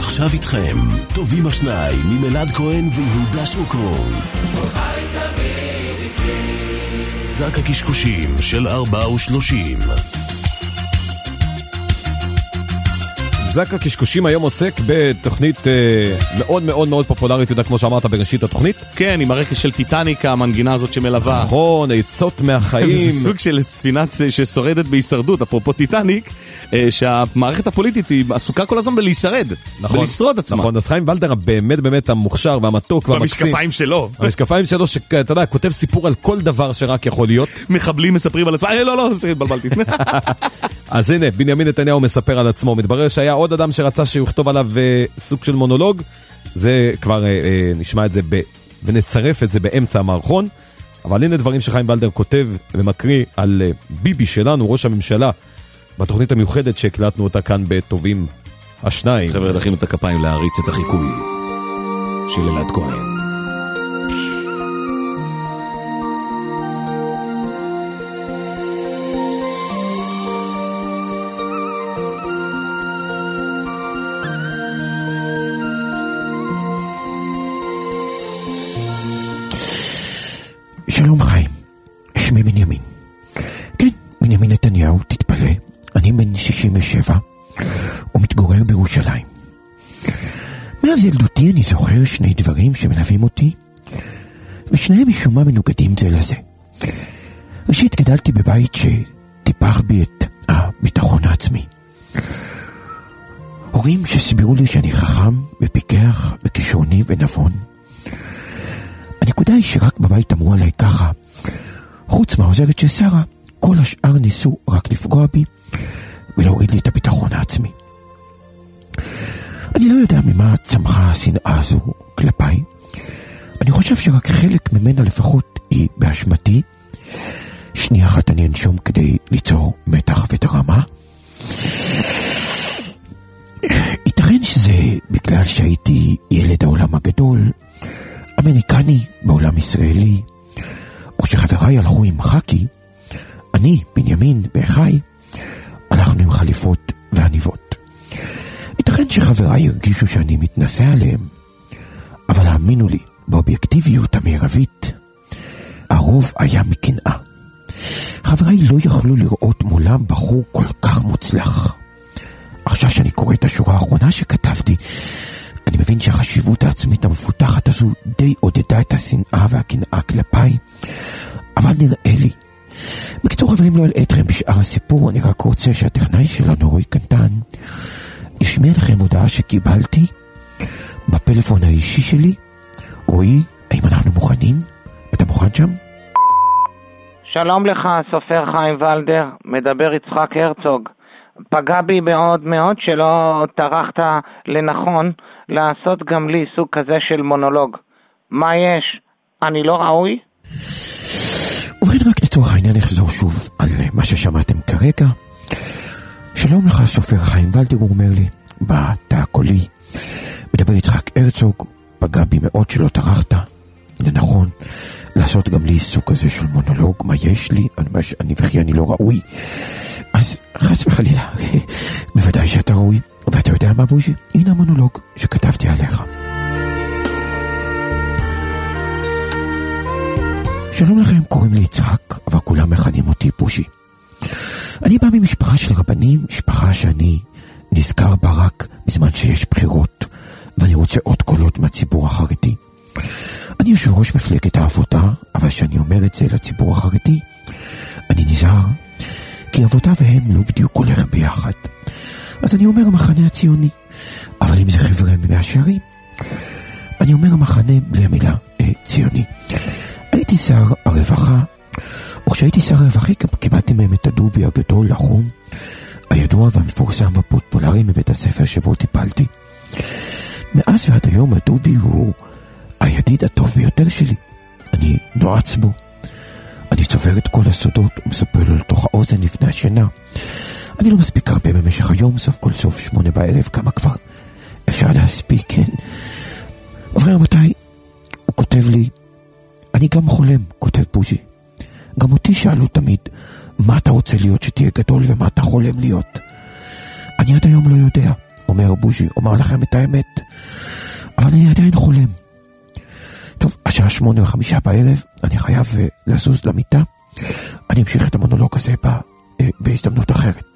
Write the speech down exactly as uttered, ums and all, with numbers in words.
ועכשיו איתכם, טובים השניים עם אלעד כהן ויהודה שוקרון. זק הקשקושים של ארבע ושלושים. זק הקשקושים היום עוסק בתוכנית אה, מאוד מאוד מאוד פופולרית, יודע, כמו שאמרת בראשית התוכנית. כן, עם הרקע של טיטניק, המנגינה הזאת שמלווה. נכון, עצות מהחיים. זה סוג של ספינה ששורדת בהישרדות, אפרופו טיטניק, אה, שהמערכת הפוליטית היא עסוקה כל הזמן בלהישרד, נכון, בלשרוד עצמה. נכון, אז חיים ולדר באמת באמת המוכשר והמתוק והמקסים. במשקפיים שלו. המשקפיים שלו, שאתה יודע, כותב סיפור על כל דבר שרק יכול להיות. מחבלים מספרים על עצמם, אה, לא, לא, התבלבלתי. אז הנה, בנימין נתניהו מספר על עצמו. מתברר שהיה עוד אדם שרצה שהוא יכתוב עליו סוג של מונולוג. זה כבר נשמע את זה ב... ונצרף את זה באמצע המערכון. אבל הנה דברים שחיים ולדר כותב ומקריא על ביבי שלנו, ראש הממשלה, בתוכנית המיוחדת שהקלטנו אותה כאן בטובים השניים. חבר'ה, דחינו את הכפיים להריץ את החיקוי של אלעד כהן. שלום חיים, שמי בנימין. כן, בנימין נתניהו, תתפלא, אני בן שישים ושבע ומתגורר בירושלים. מאז ילדותי אני זוכר שני דברים שמלווים אותי, ושניהם משום מה מנוגדים זה לזה. ראשית, גדלתי בבית שטיפח בי את הביטחון העצמי. הורים שסבירו לי שאני חכם ופיקח וכישרוני ונבון. הנקודה היא שרק בבית אמרו עליי ככה, חוץ מהעוזרת של שרה, כל השאר ניסו רק לפגוע בי ולהוריד לי את הביטחון העצמי. אני לא יודע ממה צמחה השנאה הזו כלפיי. אני חושב שרק חלק ממנה לפחות היא באשמתי. שנייה אחת אני אנשום כדי ליצור מתח ודרמה. ייתכן שזה בגלל שהייתי ילד העולם הגדול, אמריקני בעולם ישראלי, או שחבריי הלכו עם חקי, אני, בנימין ואחי, הלכנו עם חליפות ועניבות. ייתכן שחבריי הרגישו שאני מתנסה עליהם, אבל האמינו לי, באובייקטיביות המערבית, הרוב היה מקנאה. חבריי לא יכלו לראות מולם בחור כל כך מוצלח. עכשיו שאני קורא את השורה האחרונה שכתבתי, אני מבין שהחשיבות העצמית המפותחת הזו די עודדה את השנאה והקנאה כלפיי, אבל נראה לי. בקיצור, חברים, לא אלאה אתכם בשאר הסיפור, אני רק רוצה שהטכנאי שלנו, רועי קנטן, ישמיע לכם הודעה שקיבלתי בפלאפון האישי שלי. רועי, האם אנחנו מוכנים? אתה מוכן שם? שלום לך, סופר חיים ולדר, מדבר יצחק הרצוג. פגע בי מאוד מאוד שלא טרחת לנכון לעשות גם לי סוג כזה של מונולוג. מה יש? אני לא ראוי? ובכן, רק לצורך העניין נחזור שוב על מה ששמעתם כרגע. שלום לך, סופר חיים ולדר, הוא אומר לי בתא הקולי, מדבר יצחק הרצוג, פגע בי מאוד שלא טרחת לנכון לעשות גם לי סוג כזה של מונולוג. מה יש לי? אני, אני וכי אני לא ראוי. אז חס וחלילה, בוודאי שאתה ראוי. ואתה יודע מה, בוז'י? הנה המונולוג שכתבתי עליך. שלום לכם, קוראים לי יצחק, אבל כולם מכנים אותי בוז'י. אני בא ממשפחה של רבנים, משפחה שאני נזכר בה רק בזמן שיש בחירות, ואני רוצה עוד קולות מהציבור החרדי. אני יושב ראש מפלגת העבודה, אבל שאני אומר את זה לציבור החרדי, אני נזהר, כי עבודה והם לא בדיוק הולך ביחד. אז אני אומר המחנה הציוני, אבל אם זה חבר'ה מהשארים, אני אומר המחנה בלי המילה אה, ציוני. הייתי שר הרווחה, וכשהייתי שר הרווחה קיבלתי מהם את הדובי הגדול לחום, הידוע והמפורסם והפופולרי מבית הספר שבו טיפלתי. מאז ועד היום הדובי הוא הידיד הטוב ביותר שלי. אני נועץ בו. אני צובר את כל הסודות ומספר לו לתוך האוזן לפני השינה. אני לא מספיק הרבה במשך היום, סוף כל סוף שמונה בערב, כמה כבר אפשר להספיק, כן? אבל רבותיי, הוא כותב לי, אני גם חולם, כותב בוז'י. גם אותי שאלו תמיד, מה אתה רוצה להיות שתהיה גדול ומה אתה חולם להיות? אני עד היום לא יודע. אומר בוז'י, אומר לכם את האמת, אבל אני עדיין חולם. טוב, השעה שמונה וחמישה בערב, אני חייב לזוז למיטה, אני אמשיך את המונולוג הזה בהזדמנות אחרת.